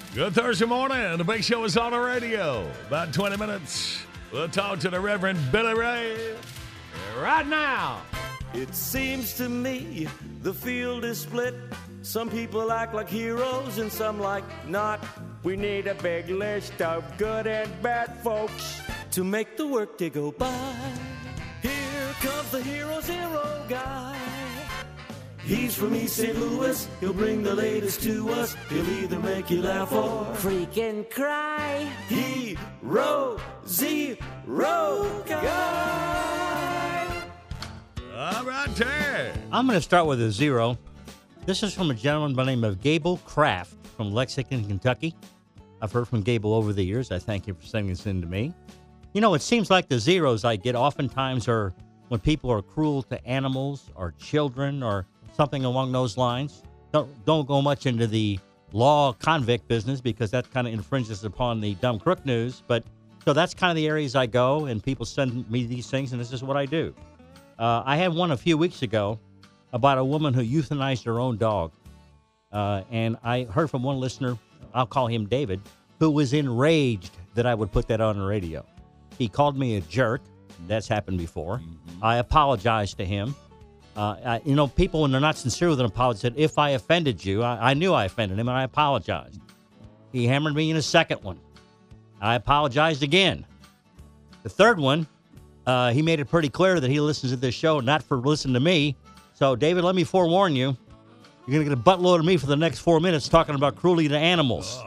Good Thursday morning. The Big Show is on the radio. About 20 minutes. We'll talk to the Reverend Billy Ray right now. It seems to me the field is split. Some people act like heroes and some like not. We need a big list of good and bad folks to make the workday go by. Here comes the hero guy. He's from East St. Louis, he'll bring the latest to us. He'll either make you laugh or freaking cry. Hero Zero Guy. All right, there. I'm going to start with a zero. This is from a gentleman by the name of Gable Kraft from Lexington, Kentucky. I've heard from Gable over the years. I thank you for sending this in to me. You know, it seems like the zeros I get oftentimes are when people are cruel to animals or children or something along those lines. Don't go much into the law convict business because that kind of infringes upon the dumb crook news. But so that's kind of the areas I go, and people send me these things, and this is what I do. I had one a few weeks ago about a woman who euthanized her own dog. And I heard from one listener, I'll call him David, who was enraged that I would put that on the radio. He called me a jerk. That's happened before. Mm-hmm. I apologized to him. People, when they're not sincere with an apology, said, if I offended you, I knew I offended him, and I apologized. He hammered me in a second one. I apologized again. The third one, he made it pretty clear that he listens to this show, not for listening to me. So, David, let me forewarn you, you're going to get a buttload of me for the next 4 minutes talking about cruelty to animals.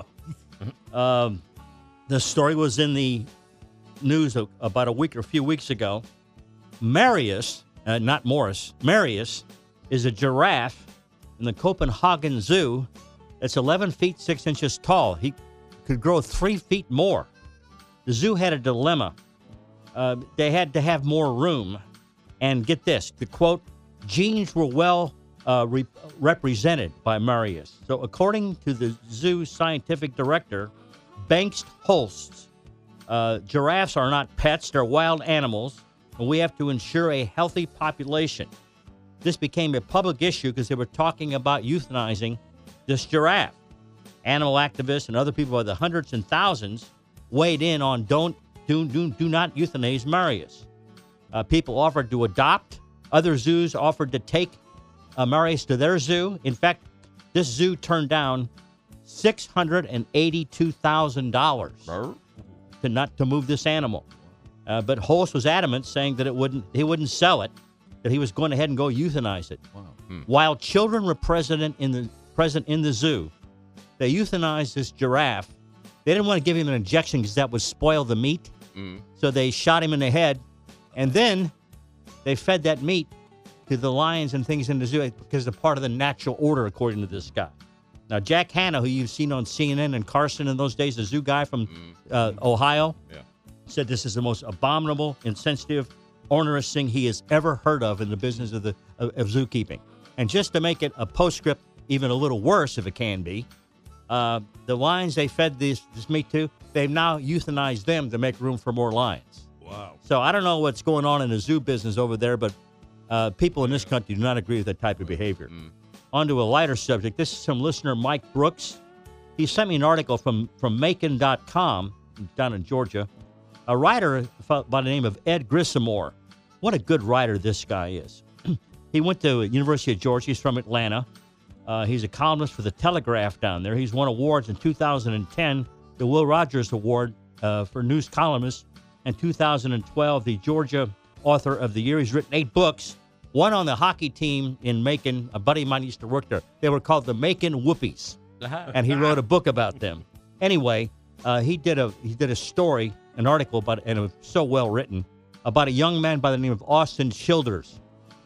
The story was in the news about a few weeks ago. Marius, not Morris, Marius is a giraffe in the Copenhagen Zoo that's 11 feet 6 inches tall. He could grow 3 feet more. The zoo had a dilemma. They had to have more room. And get this, the quote, genes were well represented by Marius. So according to the zoo scientific director, Bengst Holst, giraffes are not pets, they're wild animals, and we have to ensure a healthy population. This became a public issue because they were talking about euthanizing this giraffe. Animal activists and other people by the hundreds and thousands weighed in on do not euthanize Marius. People offered to adopt. Other zoos offered to take Marius to their zoo. In fact, this zoo turned down $682,000 to move this animal. But Holst was adamant, saying that he wouldn't sell it, that he was going ahead and go euthanize it. Wow. While children were present in the zoo, they euthanized this giraffe. They didn't want to give him an injection because that would spoil the meat. So they shot him in the head, and then they fed that meat to the lions and things in the zoo because it's part of the natural order, according to this guy. Now, Jack Hanna, who you've seen on CNN and Carson in those days, the zoo guy from Ohio, said this is the most abominable, insensitive, onerous thing he has ever heard of in the business of zookeeping. And just to make it a postscript even a little worse, if it can be, the lions they fed this meat to, they've now euthanized them to make room for more lions. Wow. So I don't know what's going on in the zoo business over there, but people in this country do not agree with that type of behavior. On to a lighter subject. This is from listener Mike Brooks. He sent me an article from Macon.com down in Georgia. A writer by the name of Ed Grissamore. What a good writer this guy is. He went to University of Georgia. He's from Atlanta. He's a columnist for The Telegraph down there. He's won awards in 2010, the Will Rogers Award for News Columnist, and 2012, the Georgia Author of the Year. He's written 8 books, one on the hockey team in Macon. A buddy of mine used to work there. They were called the Macon Whoopies, and he wrote a book about them. Anyway, he did a story, an article about, and it was so well written, about a young man by the name of Austin Childers.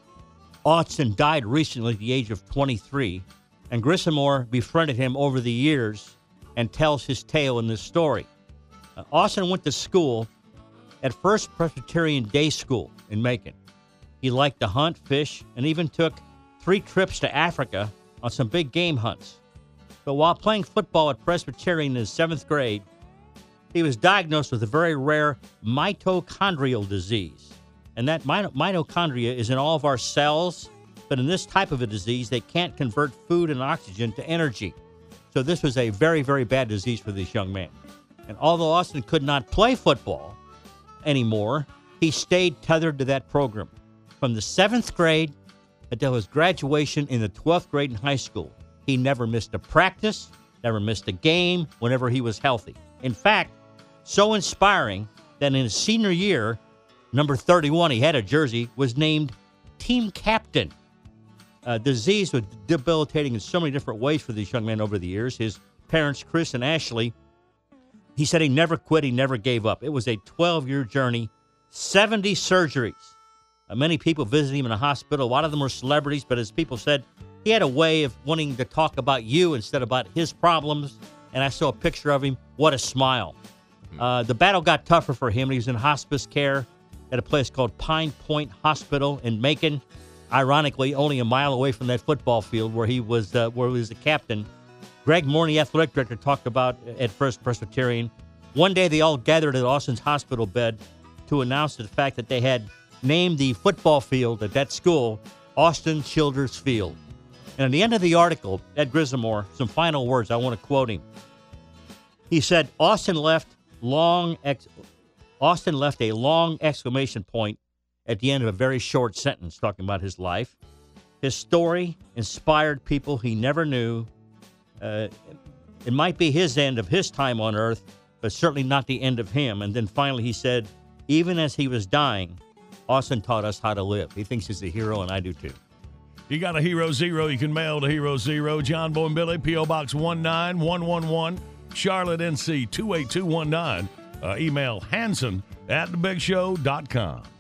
Austin died recently at the age of 23, and Grissamore befriended him over the years and tells his tale in this story. Austin went to school at First Presbyterian Day School in Macon. He liked to hunt, fish, and even took 3 trips to Africa on some big game hunts. But while playing football at Presbyterian in his 7th grade, he was diagnosed with a very rare mitochondrial disease. And that mitochondria is in all of our cells, but in this type of a disease, they can't convert food and oxygen to energy. So this was a very, very bad disease for this young man. And although Austin could not play football anymore, he stayed tethered to that program. From the 7th grade until his graduation in the 12th grade in high school, he never missed a practice, never missed a game whenever he was healthy. In fact, so inspiring that in his senior year, number 31, he had a jersey, was named team captain. Disease was debilitating in so many different ways for this young man over the years. His parents, Chris and Ashley, he said he never quit, he never gave up. It was a 12-year journey, 70 surgeries. Many people visited him in a hospital. A lot of them were celebrities, but as people said, he had a way of wanting to talk about you instead of about his problems. And I saw a picture of him. What a smile. The battle got tougher for him. He was in hospice care at a place called Pine Point Hospital in Macon. Ironically, only a mile away from that football field where he was the captain. Greg Moore, the athletic director, talked about at First Presbyterian. One day they all gathered at Austin's hospital bed to announce the fact that they had named the football field at that school Austin Childers Field. And at the end of the article, Ed Grisomore, some final words, I want to quote him. He said, Austin left a long exclamation point at the end of a very short sentence talking about his life. His story inspired people he never knew. It might be his end of his time on earth, but certainly not the end of him. And then finally he said, even as he was dying, Austin taught us how to live. He thinks he's a hero, and I do too. You got a Hero Zero, you can mail to Hero Zero. John Boy and Billy, P.O. Box 19111, Charlotte, NC 28219. Email Hanson@thebigshow.com.